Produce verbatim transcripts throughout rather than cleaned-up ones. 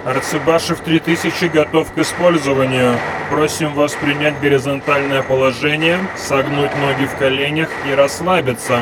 Арцебашев три тысячи готов к использованию. Просим вас принять горизонтальное положение, согнуть ноги в коленях и расслабиться.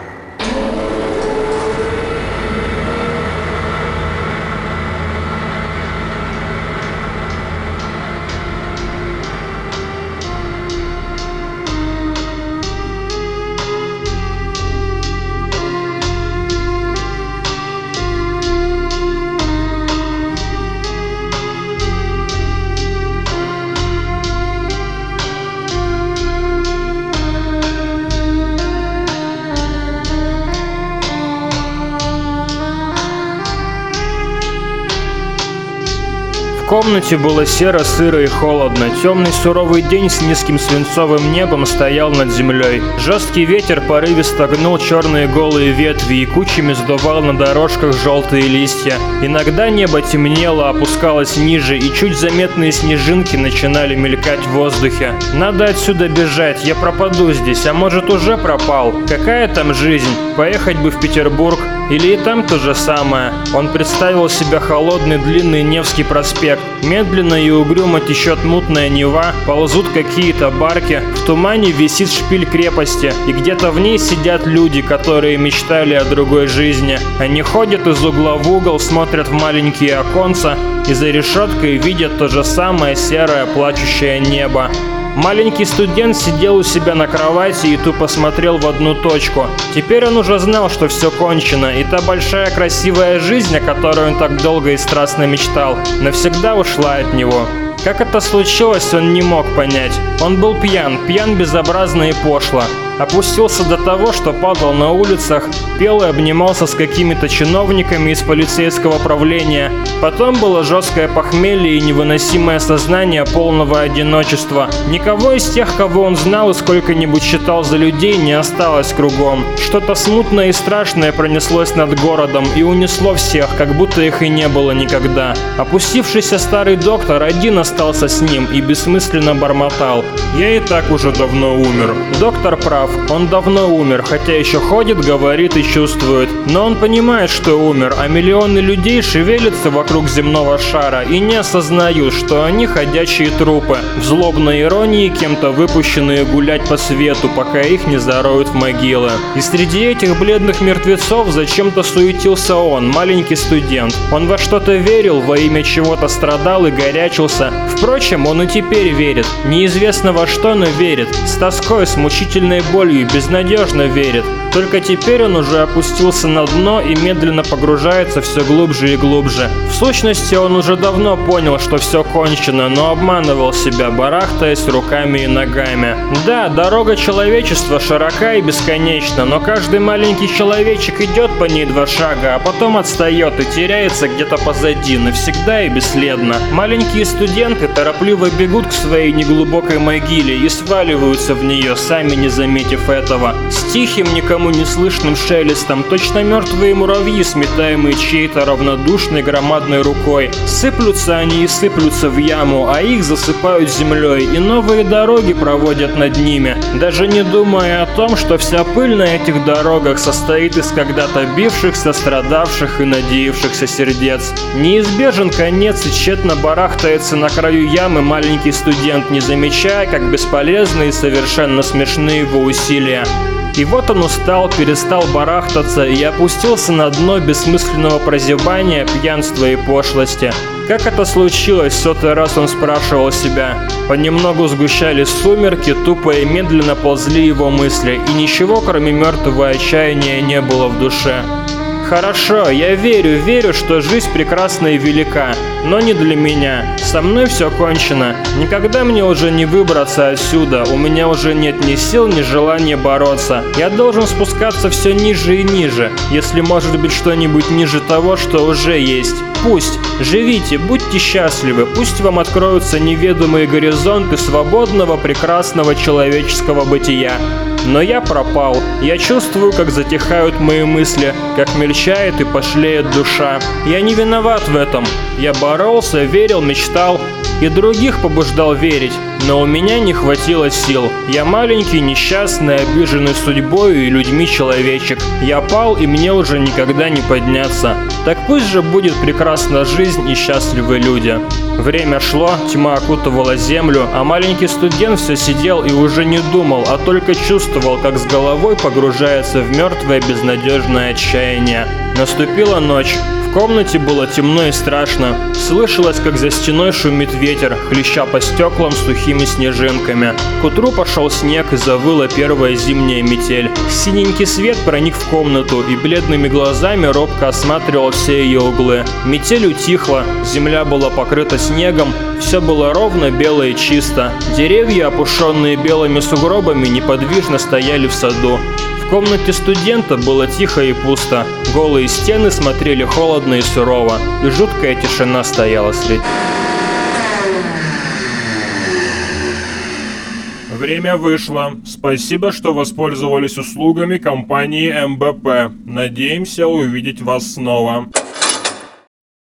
В комнате было серо, сыро и холодно. Темный суровый день с низким свинцовым небом стоял над землей. Жесткий ветер порывисто гнул черные голые ветви и кучами сдувал на дорожках желтые листья. Иногда небо темнело, опускалось ниже, и чуть заметные снежинки начинали мелькать в воздухе. Надо отсюда бежать, я пропаду здесь, а может уже пропал. Какая там жизнь? Поехать бы в Петербург. Или и там то же самое. Он представил себе холодный длинный Невский проспект. Медленно и угрюмо течет мутная Нева, ползут какие-то барки, в тумане висит шпиль крепости, и где-то в ней сидят люди, которые мечтали о другой жизни. Они ходят из угла в угол, смотрят в маленькие оконца, и за решеткой видят то же самое серое плачущее небо. Маленький студент сидел у себя на кровати и тупо смотрел в одну точку. Теперь он уже знал, что все кончено, и та большая красивая жизнь, о которой он так долго и страстно мечтал, навсегда ушла от него. Как это случилось, он не мог понять. Он был пьян, пьян безобразно и пошло. Опустился до того, что падал на улицах, пел и обнимался с какими-то чиновниками из полицейского правления. Потом было жесткое похмелье и невыносимое сознание полного одиночества. Никого из тех, кого он знал и сколько-нибудь считал за людей, не осталось кругом. Что-то смутное и страшное пронеслось над городом и унесло всех, как будто их и не было никогда. Опустившийся старый доктор один остался с ним и бессмысленно бормотал: «Я и так уже давно умер». Доктор прав. Он давно умер, хотя еще ходит, говорит и чувствует. Но он понимает, что умер, а миллионы людей шевелятся вокруг земного шара и не осознают, что они ходячие трупы, в злобной иронии кем-то выпущенные гулять по свету, пока их не зароют в могилы. И среди этих бледных мертвецов зачем-то суетился он, маленький студент. Он во что-то верил, во имя чего-то страдал и горячился. Впрочем, он и теперь верит. Неизвестно во что, но верит. С тоской, с мучительной болью. Болью безнадежно верит. Только теперь он уже опустился на дно и медленно погружается все глубже и глубже. В сущности, он уже давно понял, что все кончено, но обманывал себя, барахтаясь руками и ногами. Да, дорога человечества широка и бесконечна, но каждый маленький человечек идет по ней два шага, а потом отстает и теряется где-то позади, навсегда и бесследно. Маленькие студенты торопливо бегут к своей неглубокой могиле и сваливаются в нее, сами не заметив этого. С тихим, никому не слышным шелестом, точно мертвые муравьи, сметаемые чьей-то равнодушной громадной рукой. Сыплются они и сыплются в яму, а их засыпают землей, и новые дороги проводят над ними, даже не думая о том, что вся пыль на этих дорогах состоит из когда-то бившихся, страдавших и надеявшихся сердец. Неизбежен конец, и тщетно барахтается на краю ямы маленький студент, не замечая, как бесполезны и совершенно смешны его усилия. И вот он устал, перестал барахтаться и опустился на дно бессмысленного прозябания, пьянства и пошлости. Как это случилось, в сотый раз он спрашивал себя. Понемногу сгущались сумерки, тупо и медленно ползли его мысли, и ничего, кроме мертвого отчаяния, не было в душе. Хорошо, я верю, верю, что жизнь прекрасна и велика, но не для меня. Со мной все кончено. Никогда мне уже не выбраться отсюда. У меня уже нет ни сил, ни желания бороться. Я должен спускаться все ниже и ниже, если может быть что-нибудь ниже того, что уже есть. Пусть. Живите, будьте счастливы, пусть вам откроются неведомые горизонты свободного, прекрасного человеческого бытия. Но я пропал. Я чувствую, как затихают мои мысли, как мельчает и пошлеет душа. Я не виноват в этом. Я боролся, верил, мечтал и других побуждал верить, но у меня не хватило сил. Я маленький, несчастный, обиженный судьбой и людьми человечек. Я пал, и мне уже никогда не подняться. Так пусть же будет прекрасна жизнь и счастливы люди. Время шло, тьма окутывала землю, а маленький студент все сидел и уже не думал, а только чувствовал, как с головой погружается в мертвое безнадежное отчаяние. Наступила ночь. В комнате было темно и страшно. Слышалось, как за стеной шумит ветер, хлеща по стеклам сухими снежинками. К утру пошел снег и завыла первая зимняя метель. Синенький свет проник в комнату и бледными глазами робко осматривал все ее углы. Метель утихла, земля была покрыта снегом, все было ровно, бело и чисто. Деревья, опушенные белыми сугробами, неподвижно стояли в саду. В комнате студента было тихо и пусто. Голые стены смотрели холодно и сурово, и жуткая тишина стояла среди. Время вышло. Спасибо, что воспользовались услугами компании эм бэ пэ. Надеемся увидеть вас снова.